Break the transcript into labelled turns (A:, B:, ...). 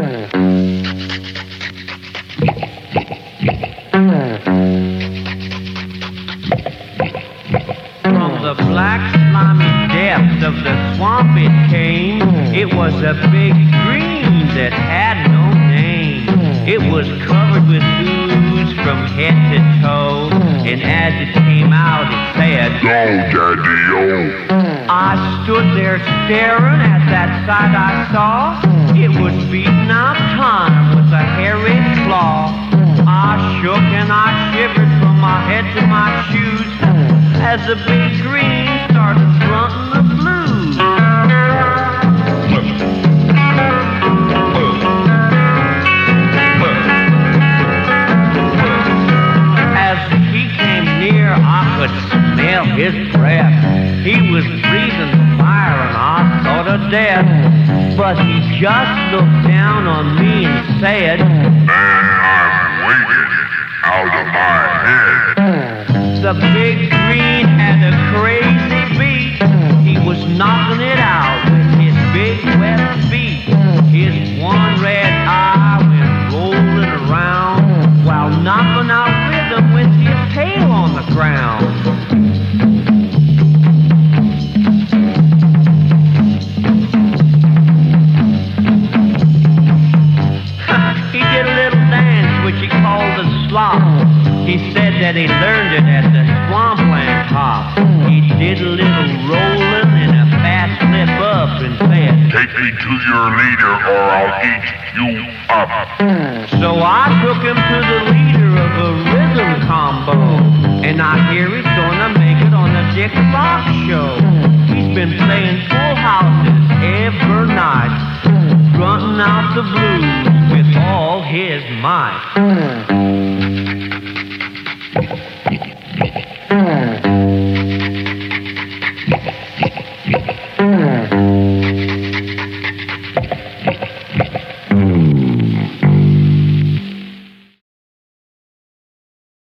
A: From the black slimy depths of the swamp it came. It was a big dream that had no name. It was covered with ooze from head to toe, and as it came out it said,
B: "Go, Daddy-o."
A: I stood there staring at that sight I saw. It was beating out time with a hairy claw. I shook and I shivered from my head to my shoes as the big green started grunting the blues. As he came near, I could smell his breath. He was breathing fire and I thought of death. But he just looked down on me and said,
B: "Man, I'm wicked out of my head."
A: The big green had a crazy beat. He was knocking it out with his big wet feet. His one red eye went rolling around while knocking out rhythm with his tail on the ground. He did a little dance which he called the slop. He said that he learned it at the swampland hop. He did a little rolling and a fast flip up and said,
B: "Take me to your leader or I'll eat you up."
A: So I took him to the leader of a rhythm combo, and I hear he's gonna make it on the Dick Fox show. He's been playing full houses every night, grunting out the blues with all his might.